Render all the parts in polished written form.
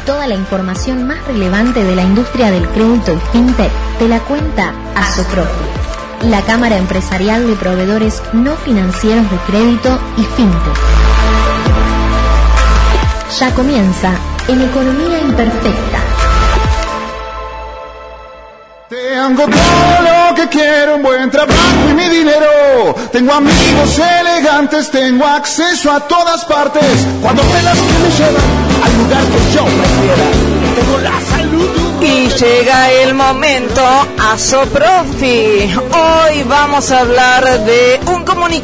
Toda la información más relevante de la industria del crédito y fintech te la cuenta Asoprofi, la Cámara Empresarial de Proveedores No Financieros de Crédito y Fintech. Ya comienza en Economía Imperfecta. Tengo todo lo que quiero, un buen trabajo y mi dinero. Tengo amigos elegantes, tengo acceso a todas partes. Cuando me las que me llevan al lugar que yo prefiera. Tengo la salud. Y llega el momento Asoprofi. Hoy vamos a hablar de un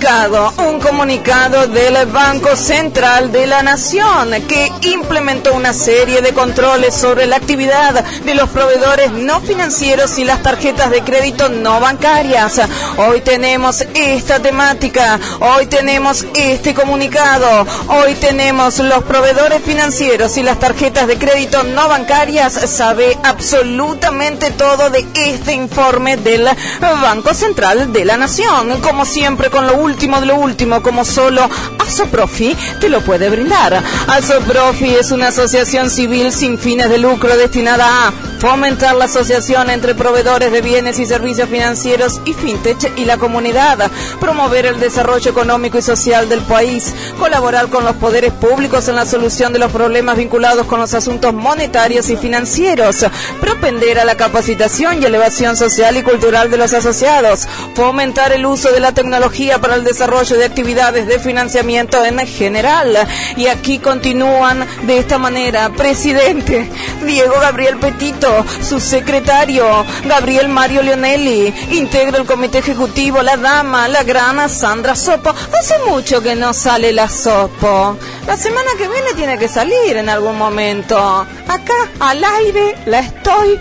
comunicado del Banco Central de la Nación que implementó una serie de controles sobre la actividad de los proveedores no financieros y las tarjetas de crédito no bancarias. Hoy tenemos esta temática, hoy tenemos este comunicado, hoy tenemos los proveedores financieros y las tarjetas de crédito no bancarias. Sabe absolutamente todo de este informe del Banco Central de la Nación, como siempre con lo último de lo último, como solo Asoprofi te lo puede brindar. Asoprofi es una asociación civil sin fines de lucro destinada a fomentar la asociación entre proveedores de bienes y servicios financieros y fintech y la comunidad, promover el desarrollo económico y social del país, colaborar con los poderes públicos en la solución de los problemas vinculados con los asuntos monetarios y financieros, propender a la capacitación y elevación social y cultural de los asociados, fomentar el uso de la tecnología para el desarrollo de actividades de financiamiento en general. Y aquí continúan de esta manera: presidente Diego Gabriel Petito, subsecretario Gabriel Mario Leonelli, integra el comité ejecutivo la dama, la gran Sandra Sopo. Hace mucho que no sale la Sopo. La semana que viene tiene que salir en algún momento. Acá, al aire, la estoy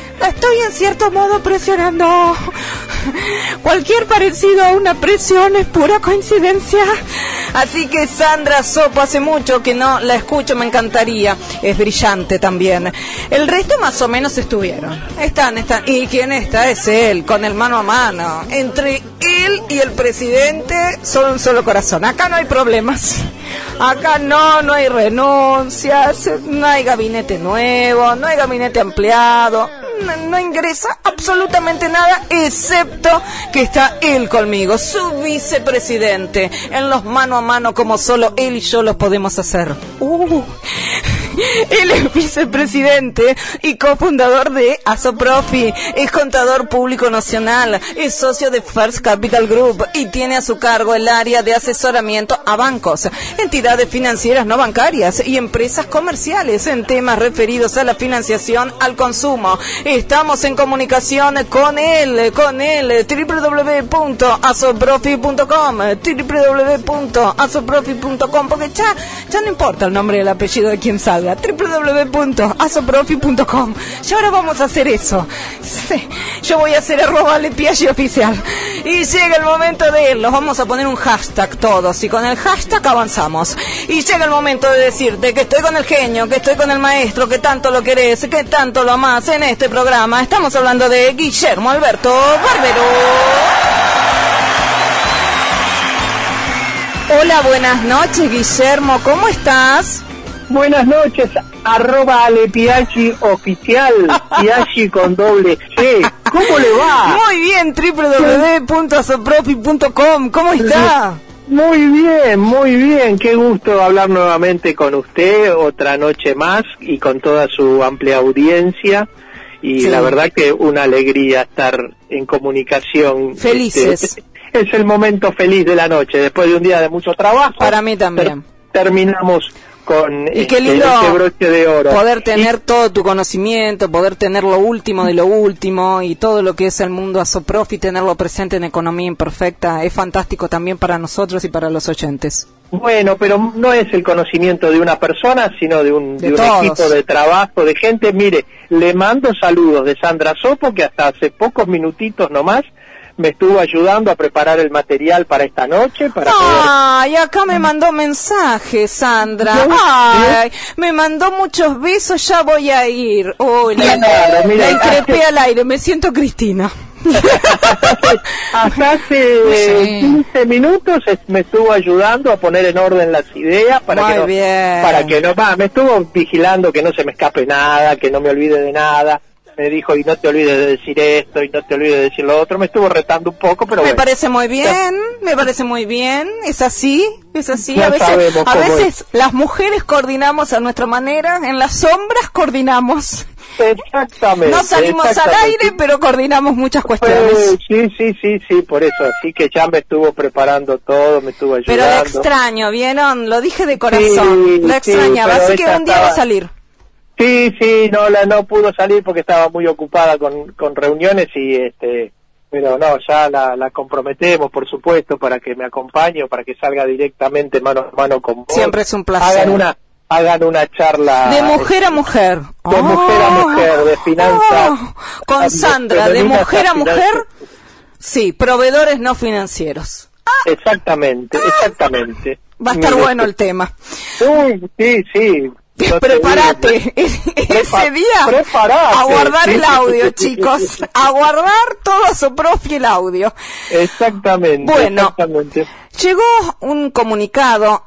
en cierto modo presionando. Cualquier parecido a una presión es pura coincidencia. Así que Sandra Sopo, hace mucho que no la escucho, me encantaría. Es brillante también. El resto más o menos estuvieron. Están. ¿Y quién está? Es él, con el mano a mano. Entre él y el presidente son un solo corazón. Acá no hay problemas. Acá no hay renuncias, no hay gabinete nuevo, no hay gabinete ampliado. No ingresa absolutamente nada, excepto que está él conmigo, su vicepresidente, en los mano a mano como solo él y yo los podemos hacer. Él es vicepresidente y cofundador de Asoprofi, es contador público nacional, es socio de First Capital Group y tiene a su cargo el área de asesoramiento a bancos, entidades financieras no bancarias y empresas comerciales en temas referidos a la financiación al consumo. Estamos en comunicación con él, www.asoprofi.com, www.asoprofi.com, porque ya no importa el nombre y el apellido de quien salga, www.asoprofi.com. Y ahora vamos a hacer eso. Sí, yo voy a hacer @lepiachi oficial. Y llega el momento de irlos. Vamos a poner un hashtag todos y con el hashtag avanzamos. Y llega el momento de decirte que estoy con el genio, que estoy con el maestro, que tanto lo querés, que tanto lo amás en este programa. Estamos hablando de Guillermo Alberto Barbero. Hola, buenas noches, Guillermo, ¿cómo estás? Buenas noches, @lepiachi oficial, Piachi con doble C. ¿Cómo le va? Muy bien, www.asoprofi.com, ¿cómo está? Muy bien, qué gusto hablar nuevamente con usted, otra noche más, y con toda su amplia audiencia, y sí, la verdad que una alegría estar en comunicación. Felices. Es el momento feliz de la noche, después de un día de mucho trabajo. Para mí también. Terminamos con qué lindo este broche de oro. Poder tener todo tu conocimiento, poder tener lo último de lo último y todo lo que es el mundo Asoprofi, tenerlo presente en Economía Imperfecta, es fantástico también para nosotros y para los oyentes. Bueno, pero no es el conocimiento de una persona, sino de un equipo de trabajo, de gente. Mire, le mando saludos de Sandra Sopo, que hasta hace pocos minutitos nomás me estuvo ayudando a preparar el material para esta noche. Ay, acá me mandó mensajes, Sandra. Ay, me mandó muchos besos, ya voy a ir. Uy, la increpé al aire, me siento Cristina. Hasta hace 15 minutos me estuvo ayudando a poner en orden las ideas para que no, me estuvo vigilando que no se me escape nada, que no me olvide de nada. Me dijo, y no te olvides de decir esto, y no te olvides de decir lo otro. Me estuvo retando un poco, pero me parece muy bien, es así. A veces las mujeres coordinamos a nuestra manera, en las sombras coordinamos. Exactamente. No salimos al aire, pero coordinamos muchas cuestiones. Sí, por eso. Así que ya me estuvo preparando todo, me estuvo ayudando. Pero lo extraño, ¿vieron? Lo dije de corazón. Lo extrañaba, así que un día va a salir. Sí, no pudo salir porque estaba muy ocupada con reuniones pero no, ya la comprometemos, por supuesto, para que me acompañe o para que salga directamente mano a mano con vos. Siempre es un placer. Hagan una charla de mujer a mujer. De mujer a mujer, de finanzas. Con Sandra, de mujer a mujer. Sí, proveedores no financieros. Exactamente. Va a estar bueno el tema. Sí. Prepárate ese día a guardar el audio, chicos, a guardar todo a su propio el audio. Exactamente. Bueno, llegó un comunicado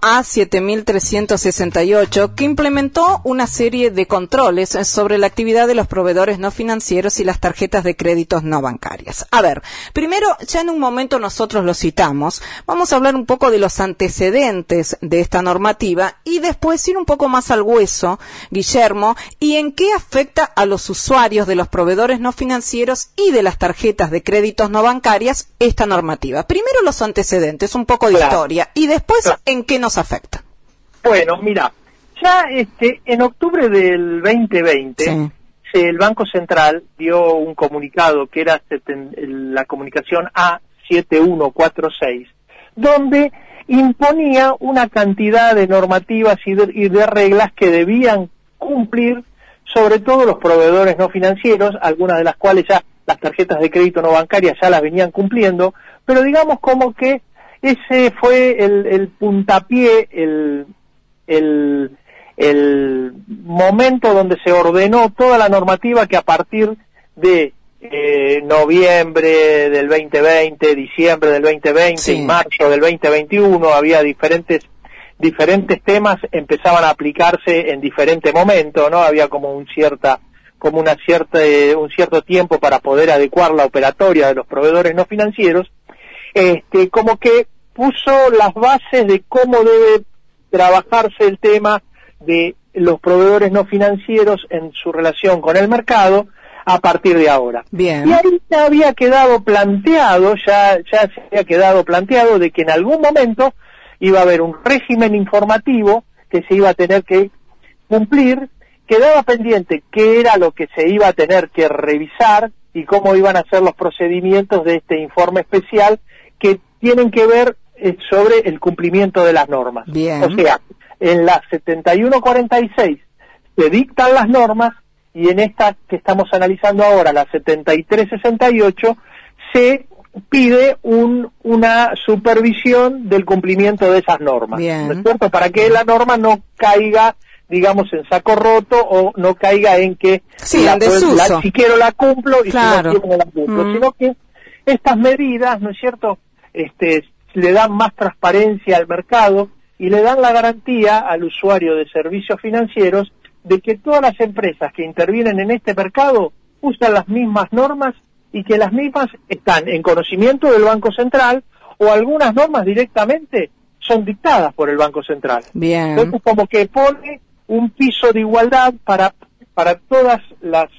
A7368 que implementó una serie de controles sobre la actividad de los proveedores no financieros y las tarjetas de créditos no bancarias. A ver, primero, ya en un momento nosotros lo citamos, vamos a hablar un poco de los antecedentes de esta normativa y después ir un poco más al hueso, Guillermo, y en qué afecta a los usuarios de los proveedores no financieros y de las tarjetas de créditos no bancarias esta normativa. Primero los antecedentes, un poco de historia, y después en qué nos afecta. Bueno, mira, ya en octubre del 2020 el Banco Central dio un comunicado que era la comunicación A7146, donde imponía una cantidad de normativas y de reglas que debían cumplir, sobre todo los proveedores no financieros, algunas de las cuales ya las tarjetas de crédito no bancarias ya las venían cumpliendo, pero digamos como que ese fue el puntapié, el momento donde se ordenó toda la normativa que a partir de noviembre del 2020, diciembre del 2020 y marzo del 2021 había diferentes temas, empezaban a aplicarse en diferente momento, ¿no? Había como un cierto tiempo para poder adecuar la operatoria de los proveedores no financieros, como que puso las bases de cómo debe trabajarse el tema de los proveedores no financieros en su relación con el mercado a partir de ahora. Bien. Y ahí ya había quedado planteado, ya se había quedado planteado de que en algún momento iba a haber un régimen informativo que se iba a tener que cumplir, quedaba pendiente qué era lo que se iba a tener que revisar y cómo iban a ser los procedimientos de este informe especial que tienen que ver sobre el cumplimiento de las normas. Bien. O sea, en la 7146 se dictan las normas y en esta que estamos analizando ahora, la 7368, se pide una supervisión del cumplimiento de esas normas. Bien. ¿No es cierto? Para que la norma no caiga, digamos, en saco roto o no caiga en que si quiero la cumplo y claro, si no quiero no la cumplo, sino que estas medidas, ¿no es cierto?, le dan más transparencia al mercado y le dan la garantía al usuario de servicios financieros de que todas las empresas que intervienen en este mercado usan las mismas normas y que las mismas están en conocimiento del Banco Central o algunas normas directamente son dictadas por el Banco Central. Bien. Entonces como que pone un piso de igualdad para todas las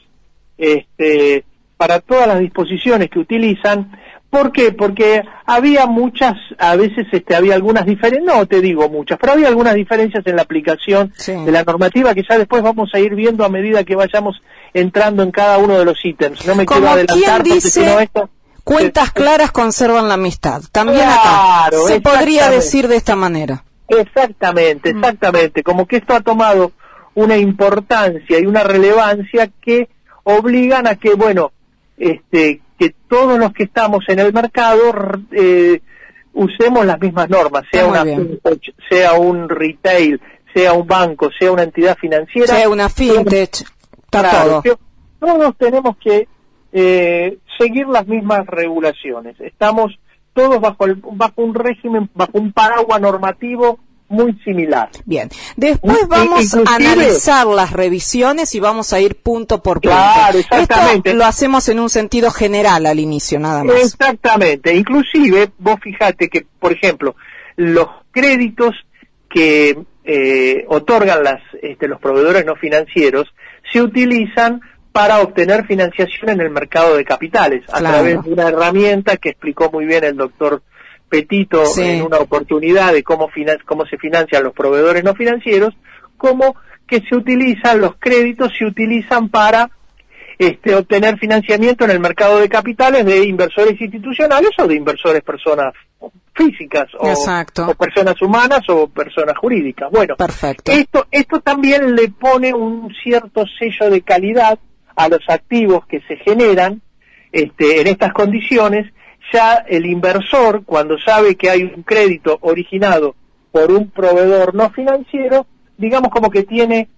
disposiciones que utilizan. ¿Por qué? Porque había a veces había algunas diferencias, no te digo muchas, pero había algunas diferencias en la aplicación de la normativa que ya después vamos a ir viendo a medida que vayamos entrando en cada uno de los ítems. No me quiero adelantar porque si no esto... Cuentas claras conservan la amistad. También acá se podría decir de esta manera. Exactamente. Como que esto ha tomado una importancia y una relevancia que obligan a que, que todos los que estamos en el mercado usemos las mismas normas, sea un retail, sea un banco, sea una entidad financiera, sea una fintech, todo. Todos tenemos que seguir las mismas regulaciones. Estamos todos bajo un régimen, bajo un paraguas normativo muy similar. Bien, después vamos a analizar las revisiones y vamos a ir punto por punto. Claro, exactamente. Esto lo hacemos en un sentido general al inicio, nada más. Exactamente. Inclusive, vos fijate que, por ejemplo, los créditos que otorgan los proveedores no financieros se utilizan para obtener financiación en el mercado de capitales, a través de una herramienta que explicó muy bien el doctor Petito en una oportunidad de cómo se financian los proveedores no financieros, como que los créditos se utilizan para obtener financiamiento en el mercado de capitales de inversores institucionales o de inversores personas físicas o personas humanas o personas jurídicas. Bueno, perfecto. Esto también le pone un cierto sello de calidad a los activos que se generan en estas condiciones. Ya el inversor, cuando sabe que hay un crédito originado por un proveedor no financiero, digamos como que tiene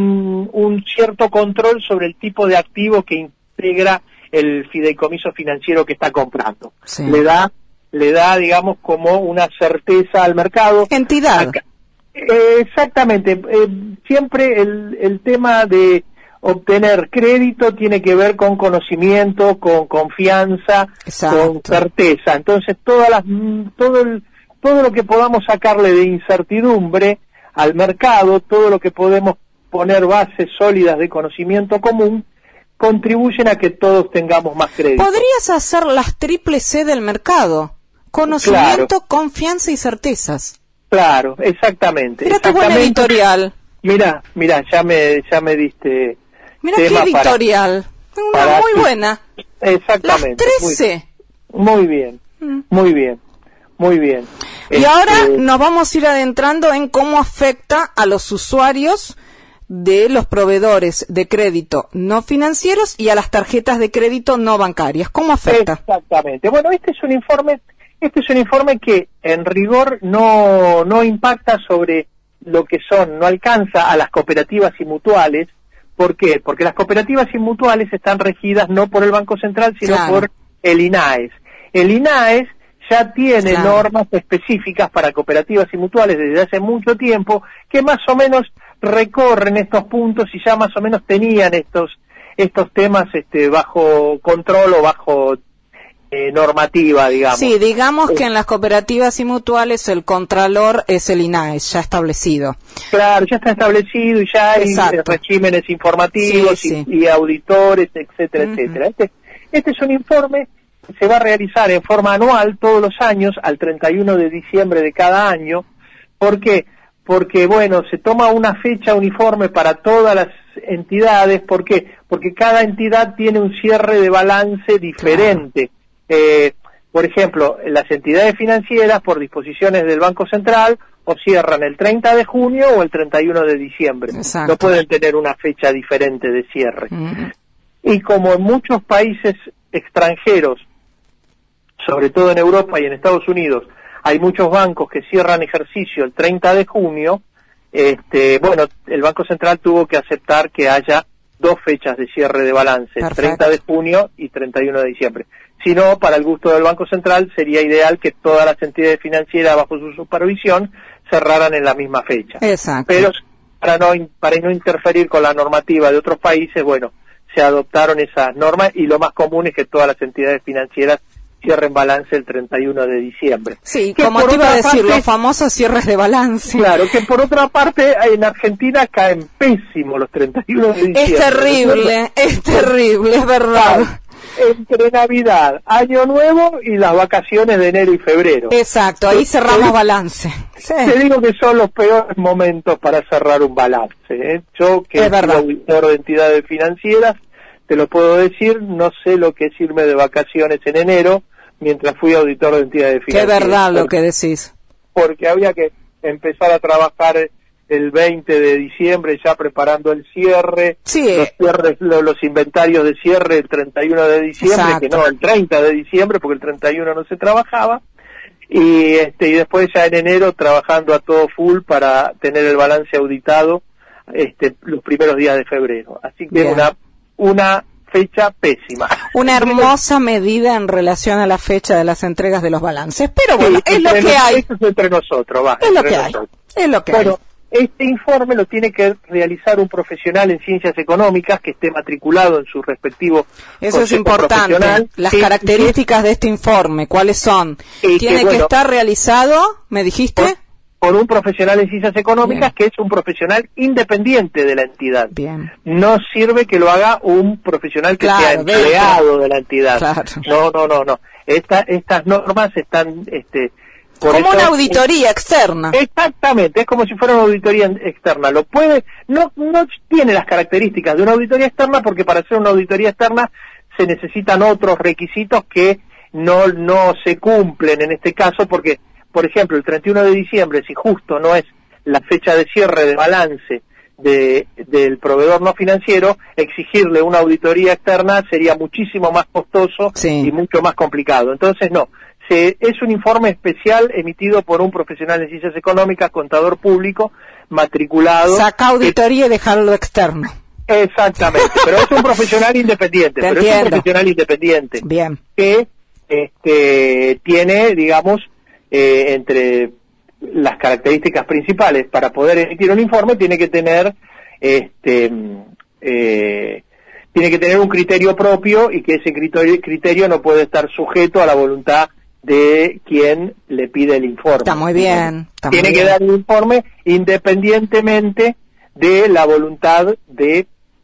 un cierto control sobre el tipo de activo que integra el fideicomiso financiero que está comprando. Sí. Le da, digamos, como una certeza al mercado. Entidad. Exactamente. Siempre el tema de obtener crédito tiene que ver con conocimiento, con confianza, con certeza. Entonces, todo lo que podamos sacarle de incertidumbre al mercado, todo lo que podemos poner bases sólidas de conocimiento común, contribuyen a que todos tengamos más crédito. Podrías hacer las triple C del mercado: conocimiento, confianza y certezas. Claro, exactamente. Mira qué buen editorial. Mira, ya me diste. Mira qué editorial. Una muy buena. Exactamente. Las 13. Muy bien. Y ahora nos vamos a ir adentrando en cómo afecta a los usuarios de los proveedores de crédito no financieros y a las tarjetas de crédito no bancarias. ¿Cómo afecta? Exactamente. Bueno, este es un informe que en rigor no impacta sobre lo que no alcanza a las cooperativas y mutuales. ¿Por qué? Porque las cooperativas y mutuales están regidas no por el Banco Central, sino por el INAES. El INAES ya tiene normas específicas para cooperativas y mutuales desde hace mucho tiempo, que más o menos recorren estos puntos y ya más o menos tenían estos temas bajo control o bajo normativa, digamos. Sí, digamos que en las cooperativas y mutuales el contralor es el INAES, ya establecido. Claro, ya está establecido y ya hay regímenes informativos y auditores, etcétera, etcétera. Este es un informe que se va a realizar en forma anual todos los años, al 31 de diciembre de cada año. ¿Por qué? Porque, bueno, se toma una fecha uniforme para todas las entidades. ¿Por qué? Porque cada entidad tiene un cierre de balance diferente. Por ejemplo, las entidades financieras, por disposiciones del Banco Central, o cierran el 30 de junio o el 31 de diciembre. No pueden tener una fecha diferente de cierre. Y como en muchos países extranjeros, sobre todo en Europa y en Estados Unidos, hay muchos bancos que cierran ejercicio el 30 de junio, bueno, el Banco Central tuvo que aceptar que haya dos fechas de cierre de balance, el 30 de junio y 31 de diciembre. Si no, para el gusto del Banco Central, sería ideal que todas las entidades financieras bajo su supervisión cerraran en la misma fecha. Exacto. Pero para no interferir con la normativa de otros países, bueno, se adoptaron esas normas y lo más común es que todas las entidades financieras cierren balance el 31 de diciembre. Sí, como te iba a decir, los famosos cierres de balance. Claro, que por otra parte en Argentina caen pésimo los 31 de diciembre. Es terrible, es verdad. Entre Navidad, Año Nuevo y las vacaciones de enero y febrero. Exacto, ahí cerramos balance. Te digo que son los peores momentos para cerrar un balance. Yo, que soy auditor de entidades financieras, te lo puedo decir, no sé lo que es irme de vacaciones en enero, mientras fui auditor de entidades financieras. Qué verdad lo que decís. Porque había que empezar a trabajar el 20 de diciembre ya preparando el cierre, los inventarios de cierre el 31 de diciembre, que no, el 30 de diciembre, porque el 31 no se trabajaba, y después ya en enero trabajando a todo full para tener el balance auditado los primeros días de febrero. Así que una fecha pésima. Una hermosa medida en relación a la fecha de las entregas de los balances, pero bueno, sí, es lo que hay. Eso es entre nosotros, va. Es lo que hay. Es lo que hay. Este informe lo tiene que realizar un profesional en ciencias económicas que esté matriculado en su respectivo Eso es importante. Las características de este informe, ¿cuáles son? Tiene que estar realizado, ¿me dijiste? Por un profesional en ciencias económicas. Bien. Que es un profesional independiente de la entidad. Bien. No sirve que lo haga un profesional que sea empleado de la entidad. Claro. No. Estas normas están... como una auditoría externa. Exactamente, es como si fuera una auditoría externa. No tiene las características de una auditoría externa, porque para hacer una auditoría externa se necesitan otros requisitos que no se cumplen en este caso, porque, por ejemplo, el 31 de diciembre, si justo no es la fecha de cierre de balance del proveedor no financiero, exigirle una auditoría externa sería muchísimo más costoso y mucho más complicado. Entonces, no. Es un informe especial emitido por un profesional en ciencias económicas, contador público, matriculado. Saca auditoría y dejarlo externo. Exactamente, pero es un profesional independiente. Es un profesional independiente. Bien. Que tiene, digamos, entre las características principales para poder emitir un informe, tiene que tener un criterio propio, y que ese criterio no puede estar sujeto a la voluntad de quien le pide el informe. Está muy bien. Tiene que dar un informe independientemente de la voluntad del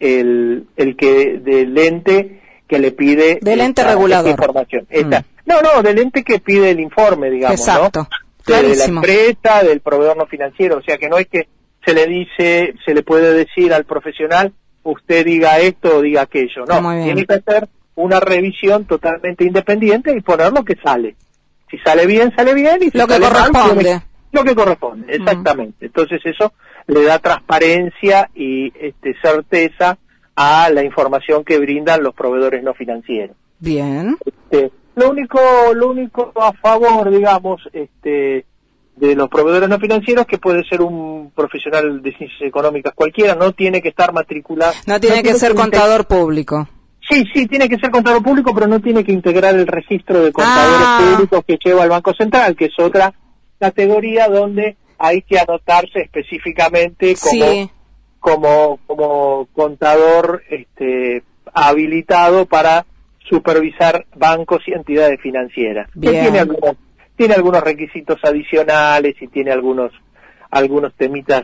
ente que le pide del ente regulador. Esta información. No, del ente que pide el informe, digamos. Exacto. ¿no? De la empresa, del proveedor no financiero. O sea, que no es que se le puede decir al profesional, usted diga esto o diga aquello. No, tiene que hacer una revisión totalmente independiente y poner lo que sale. Si sale bien, y si lo que corresponde. Lo que corresponde, exactamente. Entonces eso le da transparencia y certeza a la información que brindan los proveedores no financieros. Bien. Lo único a favor, digamos, de los proveedores no financieros, que puede ser un profesional de ciencias económicas cualquiera, no tiene que estar matriculado. No tiene que ser contador público. Sí, tiene que ser contador público, pero no tiene que integrar el registro de contadores públicos que lleva el Banco Central, que es otra categoría donde hay que anotarse específicamente como contador habilitado para supervisar bancos y entidades financieras. Bien. Tiene algunos requisitos adicionales y tiene algunos temitas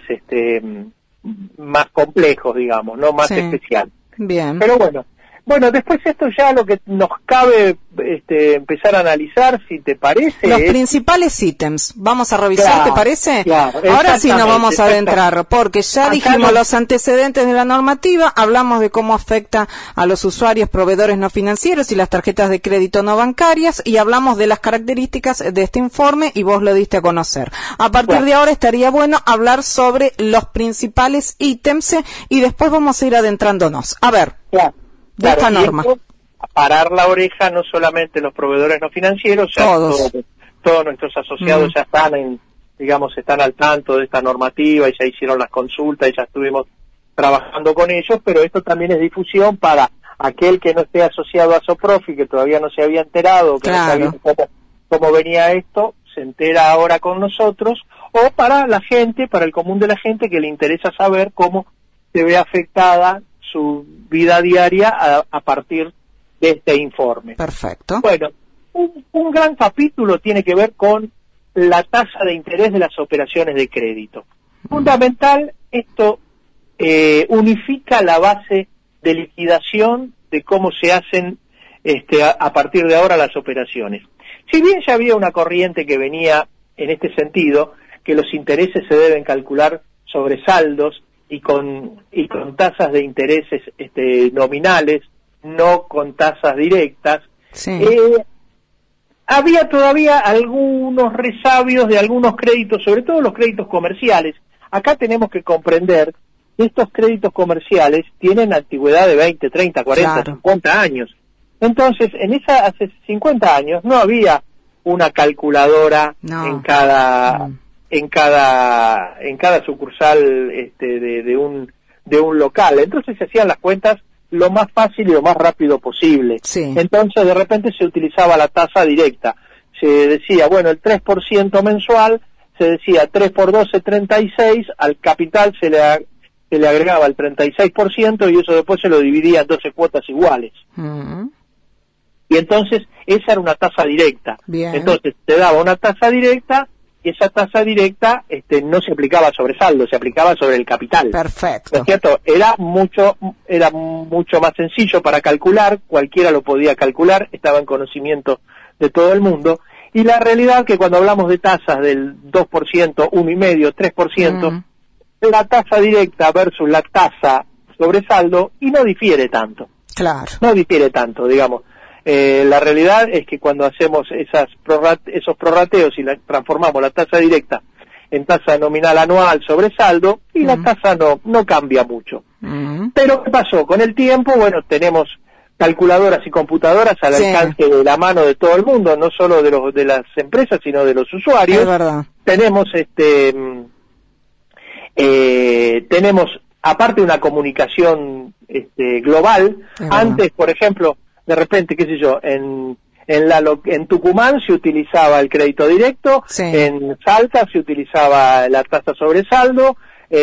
más complejos, digamos, no más especiales. Bien. Pero bueno, después esto ya lo que nos cabe empezar a analizar, si te parece. Los principales ítems, vamos a revisar, ¿te parece? Claro, ahora sí nos vamos a adentrar, porque ya dijimos los antecedentes de la normativa, hablamos de cómo afecta a los usuarios, proveedores no financieros y las tarjetas de crédito no bancarias, y hablamos de las características de este informe y vos lo diste a conocer. A partir de ahora estaría bueno hablar sobre los principales ítems y después vamos a ir adentrándonos. A ver. De esta norma. Parar la oreja no solamente los proveedores no financieros, todos nuestros asociados ya están al tanto de esta normativa y ya hicieron las consultas y ya estuvimos trabajando con ellos, pero esto también es difusión para aquel que no esté asociado a Soprofi, que todavía no se había enterado, que no sabía cómo venía esto, se entera ahora con nosotros, o para la gente, para el común de la gente que le interesa saber cómo se ve afectada su vida diaria a partir de este informe. Perfecto. Bueno, un gran capítulo tiene que ver con la tasa de interés de las operaciones de crédito. Fundamental, esto unifica la base de liquidación de cómo se hacen a partir de ahora las operaciones. Si bien ya había una corriente que venía en este sentido, que los intereses se deben calcular sobre saldos y con tasas de intereses nominales, no con tasas directas. Había todavía algunos resabios de algunos créditos, sobre todo los créditos comerciales. Acá tenemos que comprender que estos créditos comerciales tienen antigüedad de 20, 30, 40, 50 años. Entonces, hace 50 años no había una calculadora en cada sucursal de un local. Entonces se hacían las cuentas lo más fácil y lo más rápido posible. Sí. Entonces de repente se utilizaba la tasa directa. Se decía, bueno, el 3% mensual, se decía 3 por 12, 36, al capital se le agregaba el 36% y eso después se lo dividía en 12 cuotas iguales. Y entonces esa era una tasa directa. Bien. Entonces te daba una tasa directa y esa tasa directa no se aplicaba sobre saldo, se aplicaba sobre el capital. Perfecto. ¿No es cierto? Era mucho más sencillo para calcular, cualquiera lo podía calcular, estaba en conocimiento de todo el mundo. Y la realidad que cuando hablamos de tasas del 2%, 1,5%, 3%, la tasa directa versus la tasa sobre saldo, y no difiere tanto. Claro. No difiere tanto, digamos. La realidad es que cuando hacemos esos prorrateos y transformamos la tasa directa en tasa nominal anual sobre saldo, y la tasa no cambia mucho. Pero ¿qué pasó? Con el tiempo, bueno, tenemos calculadoras y computadoras al alcance de la mano de todo el mundo, no solo de las empresas, sino de los usuarios. Es verdad. Tenemos aparte una comunicación global. Antes, por ejemplo, de repente, qué sé yo, en Tucumán se utilizaba el crédito directo, en Salta se utilizaba la tasa sobre saldo,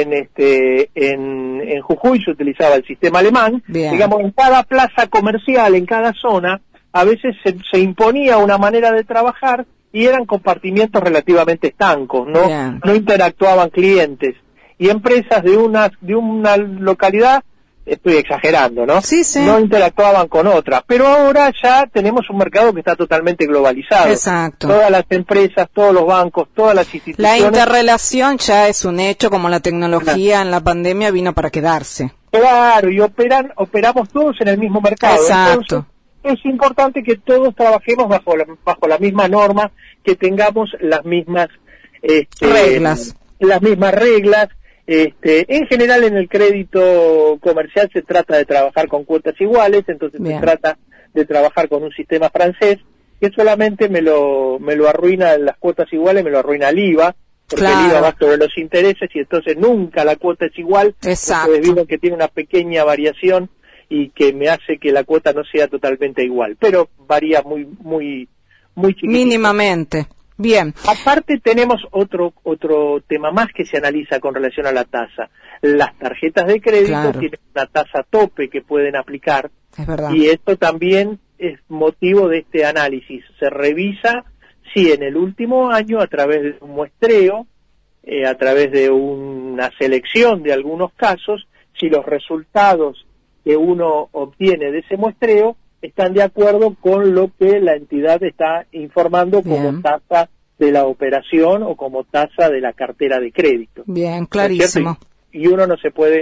en Jujuy se utilizaba el sistema alemán. Bien. Digamos, en cada plaza comercial, en cada zona, a veces se imponía una manera de trabajar y eran compartimientos relativamente estancos, no interactuaban clientes. Y empresas de una localidad, estoy exagerando, ¿no? Sí. No interactuaban con otra. Pero ahora ya tenemos un mercado que está totalmente globalizado. Exacto. Todas las empresas, todos los bancos, todas las instituciones. La interrelación ya es un hecho, como la tecnología en la pandemia vino para quedarse. Claro, y operamos todos en el mismo mercado. Exacto. Entonces, es importante que todos trabajemos bajo la misma norma, que tengamos las mismas reglas. Las mismas reglas. En general en el crédito comercial se trata de trabajar con cuotas iguales, entonces se trata de trabajar con un sistema francés que solamente me lo arruina las cuotas iguales, me lo arruina el IVA, porque el IVA va sobre los intereses y entonces nunca la cuota es igual. Exacto. Entonces digo que tiene una pequeña variación y que me hace que la cuota no sea totalmente igual, pero varía muy chiquitito. Mínimamente. Bien. Aparte tenemos otro tema más que se analiza con relación a la tasa. Las tarjetas de crédito tienen una tasa tope que pueden aplicar. Es verdad. Y esto también es motivo de este análisis. Se revisa si en el último año, a través de un muestreo, a través de una selección de algunos casos, si los resultados que uno obtiene de ese muestreo están de acuerdo con lo que la entidad está informando como tasa de la operación o como tasa de la cartera de crédito. Bien, clarísimo. Y uno no se puede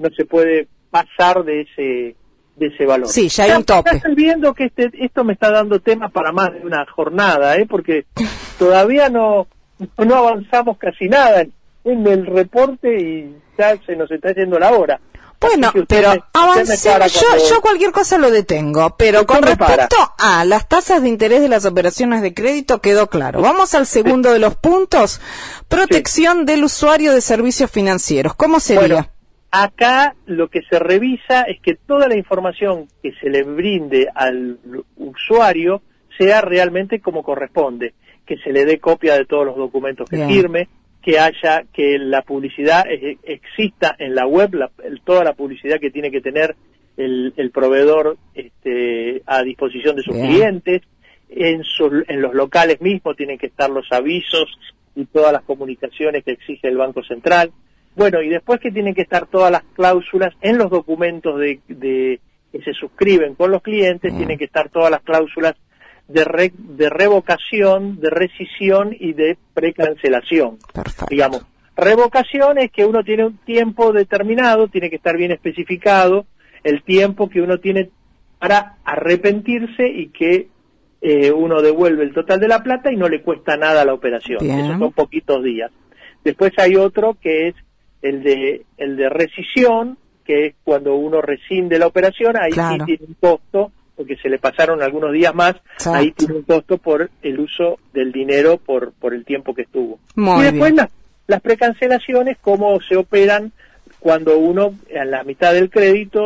pasar de ese valor. Sí, ya hay un tope. Estoy viendo que esto me está dando tema para más de una jornada, porque todavía no avanzamos casi nada en el reporte y ya se nos está yendo la hora. Bueno, pero avancemos. Yo cualquier cosa lo detengo, pero con respecto a las tasas de interés de las operaciones de crédito quedó claro. Vamos al segundo de los puntos, protección del usuario de servicios financieros. ¿Cómo sería? Bueno, acá lo que se revisa es que toda la información que se le brinde al usuario sea realmente como corresponde, que se le dé copia de todos los documentos que firme, que la publicidad exista en la web, toda la publicidad que tiene que tener el proveedor a disposición de sus clientes, en los locales mismos tienen que estar los avisos y todas las comunicaciones que exige el Banco Central. Bueno, y después que tienen que estar todas las cláusulas en los documentos que se suscriben con los clientes, tienen que estar todas las cláusulas de revocación, de rescisión y de precancelación. Perfecto. Digamos, revocación es que uno tiene un tiempo determinado, tiene que estar bien especificado el tiempo que uno tiene para arrepentirse y que uno devuelve el total de la plata y no le cuesta nada la operación. Bien. Esos son poquitos días. Después hay otro que es el de rescisión, que es cuando uno rescinde la operación, ahí sí tiene un costo, porque se le pasaron algunos días más, ahí tiene un costo por el uso del dinero por el tiempo que estuvo. Muy y después las precancelaciones, cómo se operan cuando uno, a la mitad del crédito,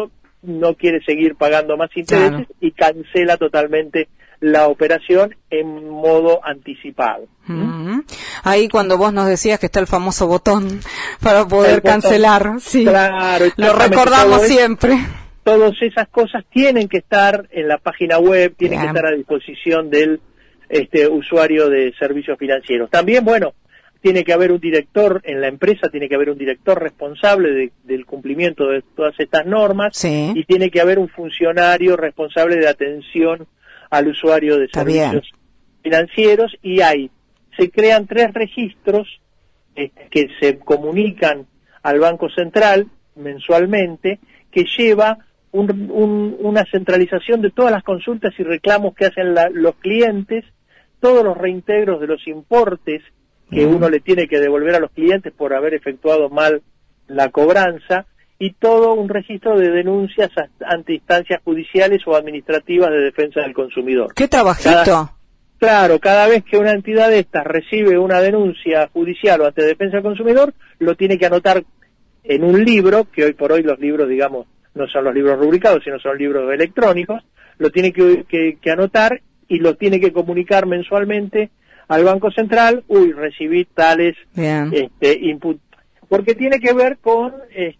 no quiere seguir pagando más intereses y cancela totalmente la operación en modo anticipado. Ahí cuando vos nos decías que está el famoso botón para poder cancelar, sí, claro, lo recordamos siempre. Todas esas cosas tienen que estar en la página web, tienen que estar a disposición del usuario de servicios financieros. También, bueno, tiene que haber un director en la empresa, tiene que haber un director responsable del cumplimiento de todas estas normas y tiene que haber un funcionario responsable de atención al usuario de servicios financieros, y se crean 3 registros que se comunican al Banco Central mensualmente, que lleva una centralización de todas las consultas y reclamos que hacen los clientes, todos los reintegros de los importes que uno le tiene que devolver a los clientes por haber efectuado mal la cobranza, y todo un registro de denuncias ante instancias judiciales o administrativas de defensa del consumidor. ¡Qué trabajito! Cada vez que una entidad de estas recibe una denuncia judicial o ante defensa del consumidor, lo tiene que anotar en un libro, que hoy por hoy los libros, digamos, no son los libros rubricados, sino son libros electrónicos, lo tiene que anotar y lo tiene que comunicar mensualmente al Banco Central. Recibí tales input, porque tiene que ver con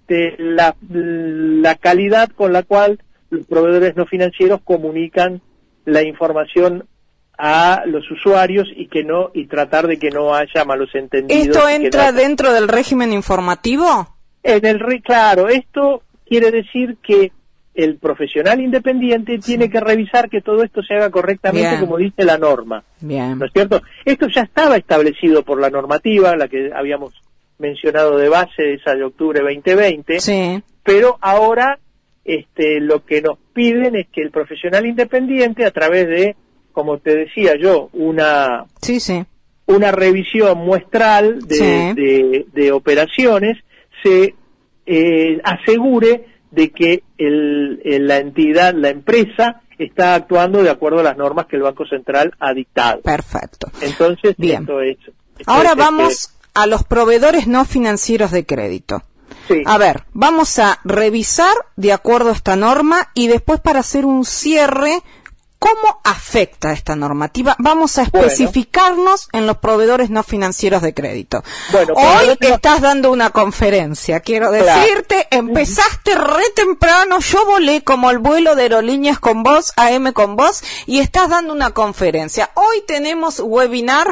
la calidad con la cual los proveedores no financieros comunican la información a los usuarios y tratar de que no haya malos entendidos. ¿Esto entra dentro del régimen informativo? Claro, esto quiere decir que el profesional independiente tiene que revisar que todo esto se haga correctamente como dice la norma. ¿No es cierto? Esto ya estaba establecido por la normativa, la que habíamos mencionado de base, esa de octubre 2020, pero ahora lo que nos piden es que el profesional independiente, a través de, como te decía yo, una revisión muestral de operaciones, se asegure de que la entidad, la empresa, está actuando de acuerdo a las normas que el Banco Central ha dictado. Perfecto. Entonces, ahora vamos a los proveedores no financieros de crédito. A ver, vamos a revisar de acuerdo a esta norma y después, para hacer un cierre, ¿cómo afecta esta normativa? Vamos a especificarnos en los proveedores no financieros de crédito. Hoy estás dando una conferencia, quiero decirte, empezaste re temprano, yo volé como el vuelo de Aerolíneas con vos, AM con vos, y estás dando una conferencia. Hoy tenemos webinar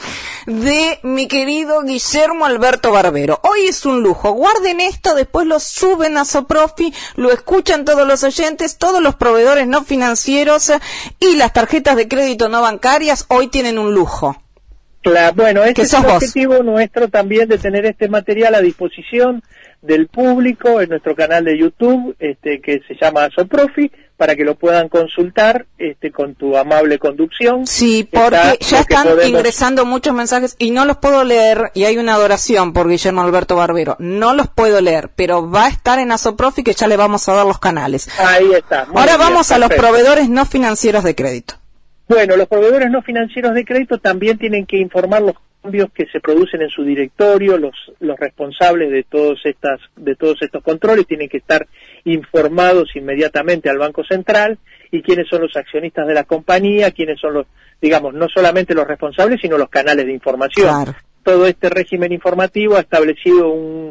de mi querido Guillermo Alberto Barbero. Hoy es un lujo. Guarden esto, después lo suben a Soprofi, lo escuchan todos los oyentes, todos los proveedores no financieros y las tarjetas de crédito no bancarias hoy tienen un lujo. Claro, este es el objetivo nuestro también, de tener este material a disposición del público en nuestro canal de YouTube, que se llama Soprofi, para que lo puedan consultar con tu amable conducción. Sí, porque ya están ingresando muchos mensajes y no los puedo leer, y hay una adoración por Guillermo Alberto Barbero. No los puedo leer, pero va a estar en Asoprofi, que ya le vamos a dar los canales. Ahí está. Ahora vamos a los proveedores no financieros de crédito. Bueno, los proveedores no financieros de crédito también tienen que informar los cambios que se producen en su directorio. Los responsables de todos estos controles tienen que estar informados inmediatamente al Banco Central, y quiénes son los accionistas de la compañía, quiénes son los, digamos, no solamente los responsables, sino los canales de información. Claro. Todo este régimen informativo ha establecido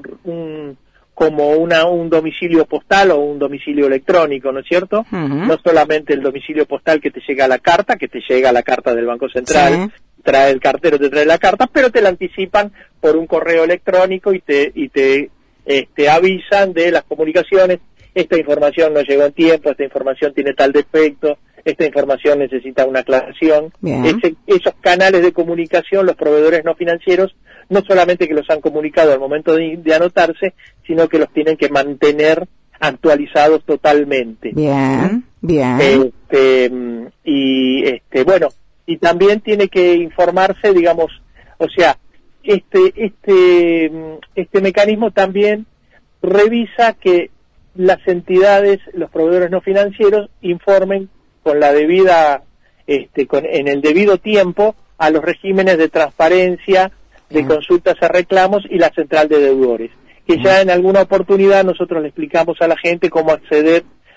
un domicilio postal o un domicilio electrónico, ¿no es cierto? No solamente el domicilio postal que te llega a la carta, del Banco Central, trae el cartero, te trae la carta, pero te la anticipan por un correo electrónico y te avisan de las comunicaciones. Esta información no llegó en tiempo, esta información tiene tal defecto, esta información necesita una aclaración. Esos canales de comunicación, los proveedores no financieros, no solamente que los han comunicado al momento de anotarse, sino que los tienen que mantener actualizados totalmente. Y también tiene que informarse, digamos, o sea, este mecanismo también revisa que las entidades, los proveedores no financieros, informen con la debida, en el debido tiempo, a los regímenes de transparencia, de consultas a reclamos y la central de deudores, que ya en alguna oportunidad nosotros le explicamos a la gente cómo acceder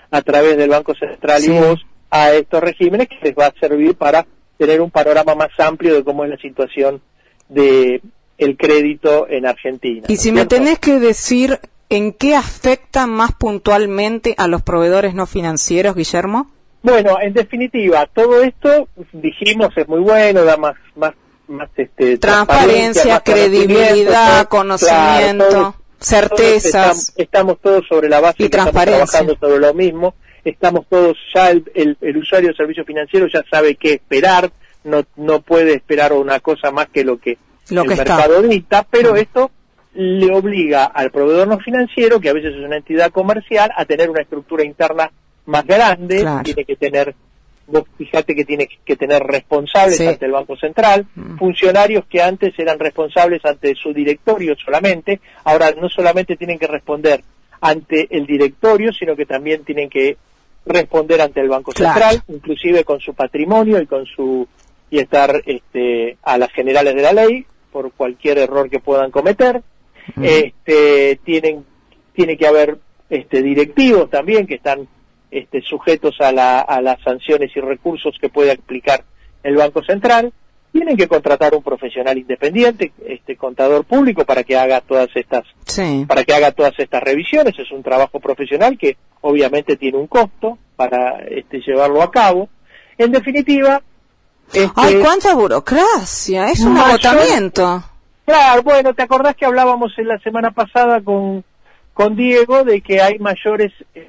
a través del Banco Central sí. y vos a estos regímenes, que les va a servir para tener un panorama más amplio de cómo es la situación de el crédito en Argentina. Y si me tenés que decir en qué afecta más puntualmente a los proveedores no financieros, Guillermo. Bueno, en definitiva, todo esto, dijimos, es muy bueno, da más transparencia, más credibilidad, conocimiento, claro, certezas. Estamos todos sobre la base y que transparencia. Estamos trabajando sobre lo mismo. Estamos todos, ya el usuario de servicios financieros ya sabe qué esperar, no puede esperar una cosa más que lo que el mercado dicta, pero esto le obliga al proveedor no financiero, que a veces es una entidad comercial, a tener una estructura interna más grande, claro. Tiene que tener, vos fíjate que tiene que tener responsables ante el Banco Central, funcionarios que antes eran responsables ante su directorio solamente, ahora no solamente tienen que responder ante el directorio, sino que también tienen que responder ante el Banco Central, inclusive con su patrimonio y estar a las generales de la ley por cualquier error que puedan cometer. Tiene que haber directivos también que están sujetos a las sanciones y recursos que puede aplicar el Banco Central. Tienen que contratar un profesional independiente, contador público, para que haga todas estas revisiones. Es un trabajo profesional que obviamente tiene un costo para llevarlo a cabo. En definitiva, ¡ay, cuánta burocracia! Es un agotamiento. Claro, bueno, ¿te acordás que hablábamos en la semana pasada con Diego de que hay mayores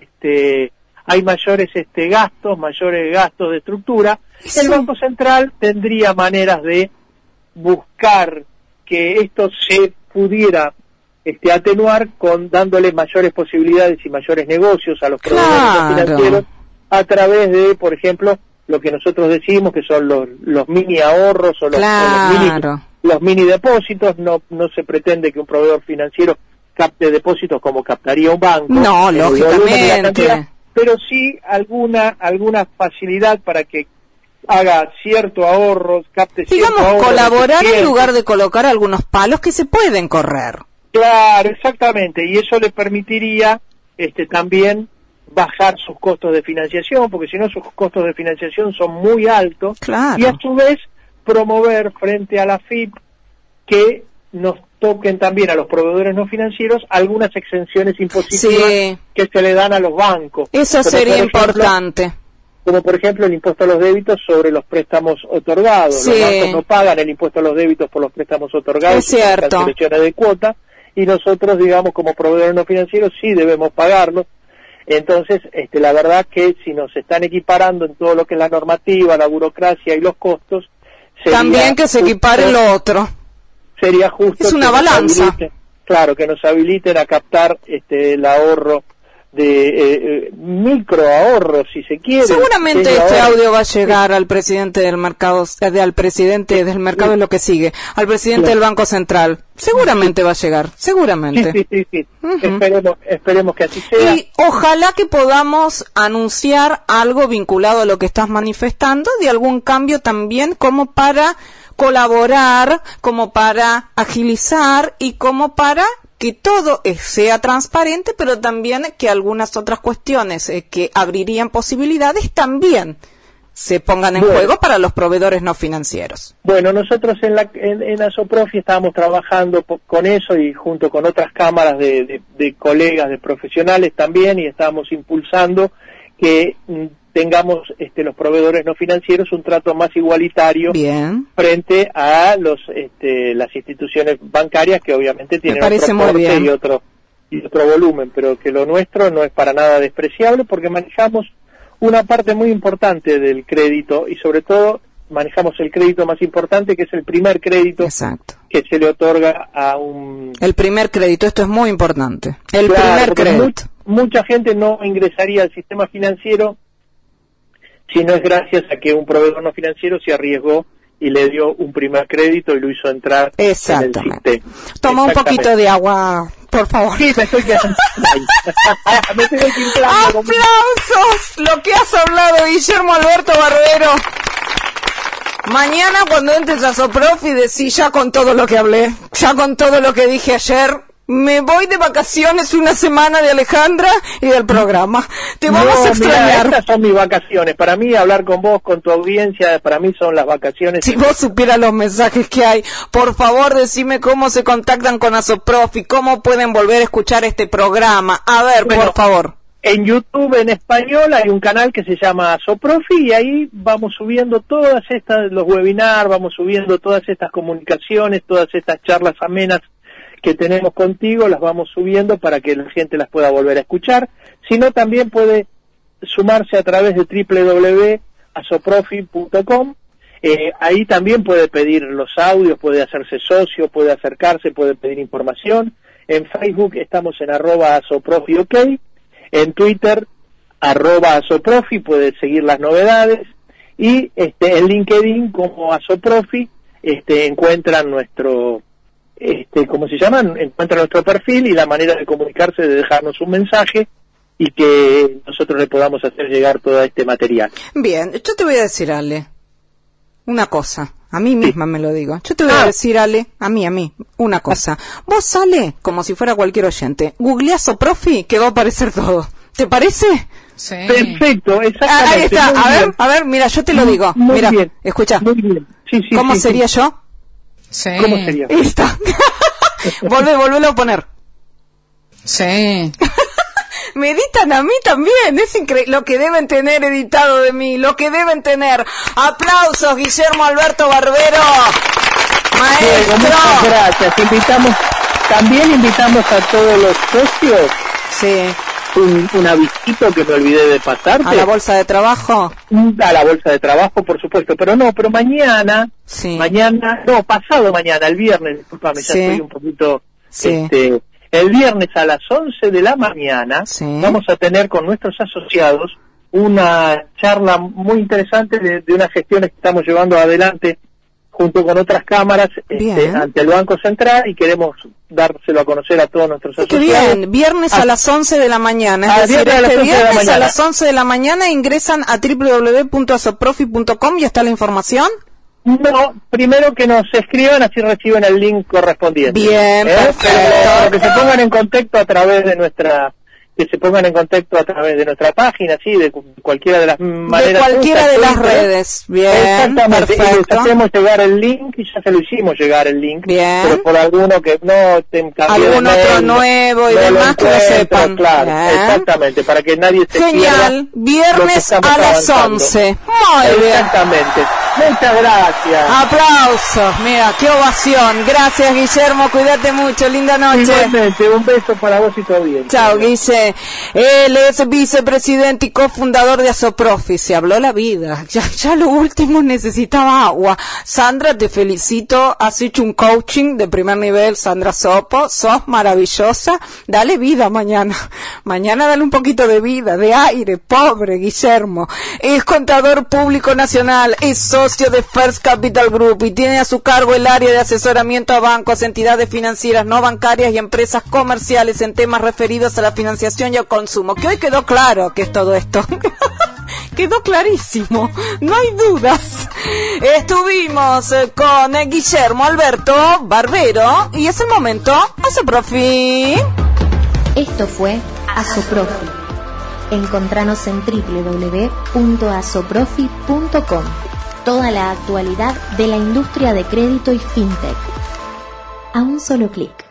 gastos de estructura? Sí. El Banco Central tendría maneras de buscar que esto se pudiera atenuar dándole mayores posibilidades y mayores negocios a los proveedores financieros a través de, por ejemplo, lo que nosotros decimos que son los mini ahorros o los mini depósitos. No se pretende que un proveedor financiero capte depósitos como captaría un banco. No, lógicamente. Pero sí alguna facilidad para que haga cierto ahorro, capte cierto ahorro. Colaborar en lugar de colocar algunos palos que se pueden correr. Claro, exactamente. Y eso le permitiría también bajar sus costos de financiación, porque si no sus costos de financiación son muy altos. Claro. Y a su vez promover frente a la FIP que nos toquen también a los proveedores no financieros algunas exenciones impositivas que se le dan a los bancos. Eso sería importante. Como por ejemplo el impuesto a los débitos sobre los préstamos otorgados. Los bancos no pagan el impuesto a los débitos por los préstamos otorgados, es cierto, cancelaciones de cuota, y nosotros, digamos, como proveedores no financieros sí debemos pagarlos. Entonces, la verdad que si nos están equiparando en todo lo que es la normativa, la burocracia y los costos, también que se equipare lo otro. Sería justo. Es una balanza. Que nos habiliten a captar el ahorro de micro ahorros, si se quiere. Seguramente audio va a llegar al presidente del mercado, al presidente del mercado es lo que sigue, al presidente del Banco Central. Seguramente va a llegar, seguramente. Sí. Esperemos que así sea. Y ojalá que podamos anunciar algo vinculado a lo que estás manifestando, de algún cambio también, como para colaborar, como para agilizar y como para que todo sea transparente, pero también que algunas otras cuestiones que abrirían posibilidades también se pongan en juego para los proveedores no financieros. Bueno, nosotros en Asoprofi estábamos trabajando con eso y junto con otras cámaras de colegas, de profesionales también, y estábamos impulsando que tengamos los proveedores no financieros un trato más igualitario frente a las instituciones bancarias, que obviamente tienen otro porte y otro volumen, pero que lo nuestro no es para nada despreciable, porque manejamos una parte muy importante del crédito y sobre todo manejamos el crédito más importante, que es el primer crédito que se le otorga a un... El primer crédito, esto es muy importante. El primer crédito. Mucha gente no ingresaría al sistema financiero si no es gracias a que un proveedor no financiero se arriesgó y le dio un primer crédito y lo hizo entrar en el sistema. Toma un poquito de agua, por favor. Sí, me estoy quedando. Me estoy desinflando. ¡Aplausos! Lo que has hablado, Guillermo Alberto Barbero. Mañana cuando entres a Asoprofi decís, ya con todo lo que hablé, ya con todo lo que dije ayer, Me voy de vacaciones una semana de Alejandra y del programa. Te vamos a extrañar. Mira, estas son mis vacaciones. Para mí, hablar con vos, con tu audiencia, para mí son las vacaciones. Si vos supieras los mensajes que hay, por favor, decime cómo se contactan con Asoprofi, cómo pueden volver a escuchar este programa. A ver, bueno, por favor. En YouTube en español hay un canal que se llama Asoprofi y ahí vamos subiendo todas estas, los webinars, vamos subiendo todas estas comunicaciones, todas estas charlas amenas que tenemos contigo, las vamos subiendo para que la gente las pueda volver a escuchar. Si no, también puede sumarse a través de www.asoprofi.com. Ahí también puede pedir los audios, puede hacerse socio, puede acercarse, puede pedir información. En Facebook estamos en @asoprofiok. En Twitter, @asoprofi, puede seguir las novedades. Y en LinkedIn, como Asoprofi, encuentran nuestro... ¿cómo se llaman? Encuentra nuestro perfil y la manera de comunicarse, de dejarnos un mensaje y que nosotros le podamos hacer llegar todo este material. Bien, yo te voy a decir, Ale, una cosa. A mí misma me lo digo. Yo te voy a decir, Ale, a mí, una cosa. Vos, Ale, como si fuera cualquier oyente, googleá Asoprofi, que va a aparecer todo. ¿Te parece? Sí. Perfecto, exactamente. Ahí está, a ver, mira, yo te lo digo. Mira, escucha. Muy bien. Sí, ¿Cómo sería yo? Sí. ¿Cómo sería? Está. Volvelo a poner. Sí. Me editan a mí también, es increíble lo que deben tener editado de mí, lo que deben tener. Aplausos, Guillermo Alberto Barbero, maestro. Muchas gracias. También invitamos a todos los socios. Sí. Un avisito que me olvidé de pasarte. ¿A la bolsa de trabajo? A la bolsa de trabajo, por supuesto, pero mañana, pasado mañana, el viernes, discúlpame, ya estoy un poquito, el viernes a las 11 de la mañana, vamos a tener con nuestros asociados una charla muy interesante de unas gestiones que estamos llevando adelante junto con otras cámaras ante el Banco Central y queremos dárselo a conocer a todos nuestros asociados. Qué bien, viernes a las 11 de la mañana. Es decir, viernes a las 11 de la mañana ingresan a www.asoprofi.com y está la información. No, primero que nos escriban, así reciben el link correspondiente. Bien, perfecto. Que se pongan en contacto a través de nuestra página, sí, de cualquiera de las maneras. De cualquiera de las redes. Bien, exactamente. Perfecto. Y les hacemos llegar el link, y ya se lo hicimos llegar el link. Bien. Pero por alguno que no te algún otro nuevo y demás que lo sepan. Claro, exactamente, para que nadie se Genial, viernes a las 11. Muy bien. Exactamente. Muchas gracias. Aplausos, mira, qué ovación. Gracias, Guillermo, cuídate mucho, linda noche. Igualmente, un beso para vos y todo bien. Chao, Guille. Él es vicepresidente y cofundador de Asoprofi. Se habló la vida. Ya lo último necesitaba agua. Sandra, te felicito. Has hecho un coaching de primer nivel, Sandra Sopo. Sos maravillosa. Dale vida mañana. Mañana dale un poquito de vida, de aire. Pobre Guillermo. Es contador público nacional. Es socio de First Capital Group y tiene a su cargo el área de asesoramiento a bancos, entidades financieras no bancarias y empresas comerciales en temas referidos a la financiación y al consumo. Que hoy quedó claro que es todo esto. Quedó clarísimo, no hay dudas. Estuvimos con Guillermo Alberto Barbero y es el momento Asoprofi. Esto fue Asoprofi. Encontranos en www.asoprofi.com. Toda la actualidad de la industria de crédito y fintech. A un solo clic.